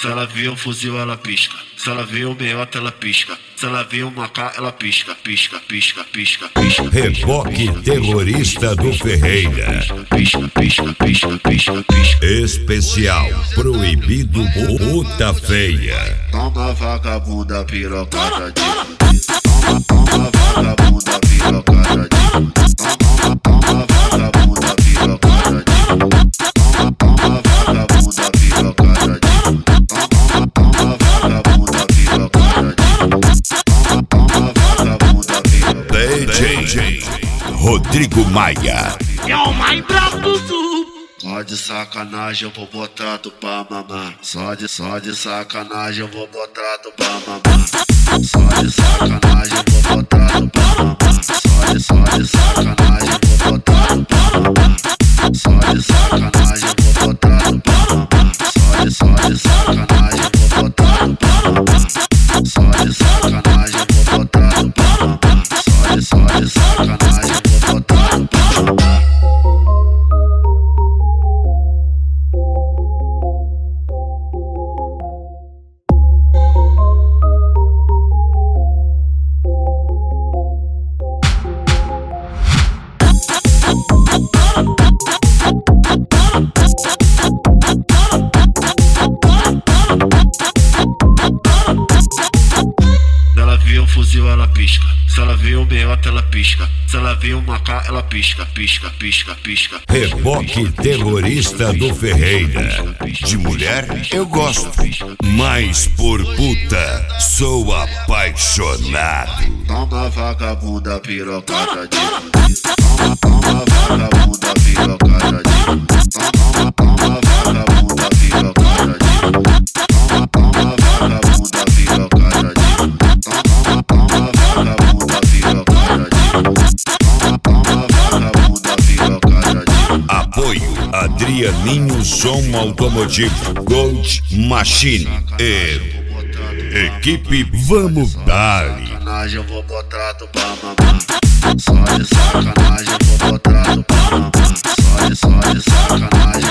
Se ela vê um fuzil, ela pisca. Se ela vê um meiota, ela pisca. Se ela vê uma K, ela pisca, pisca, pisca, pisca, pisca. Reboque terrorista do Ferreira. Pisca, pisca, pisca, pisca, pisca. Especial proibido puta feia. Toma vagabunda pirocada de. Toma vagabunda pirocada de. Toma vagabunda pirocada de. Toma vagabunda pirocada de. Toma vagabunda pirocada de. Toma vagabunda pirocada de. DJ Rodrigo Maia. É o mais brabo do sul. Só de sacanagem eu vou botar tu pra mamar. Só de sacanagem eu vou botar tu pra mamar. Só de sacanagem eu vou botar tu pra mamar. Só de sacanagem eu vou botar tu pra mamar. Só de sacanagem eu vou botar tu pra mamar. Só de sacanagem eu vou botar tu pra mamar. Só de sacanagem eu vou botar tu pra mamar. Só de sacanagem eu vou botar tu pra mamar. Se ela vê um fuzil, ela pisca. Se ela vê um meiota, ela pisca. Se ela vê uma K, ela pisca, pisca, pisca, pisca. Reboque terrorista do Ferreira. De mulher eu gosto, mas por puta sou apaixonado. Toma vagabunda pirocada de. Toma vagabunda pirocada de. Toma vagabunda pirocada de. Toma vagabunda pirocada de. Toma vagabunda pirocada de. Toma vagabunda pirocada de. Apoio Adrianinho Som Automotivo Gold Machine e equipe Vamos Dar. Sacanagem eu vou botar tu pra mamar. Só de sacanagem eu vou botar tu pra mamar. Só de sacanagem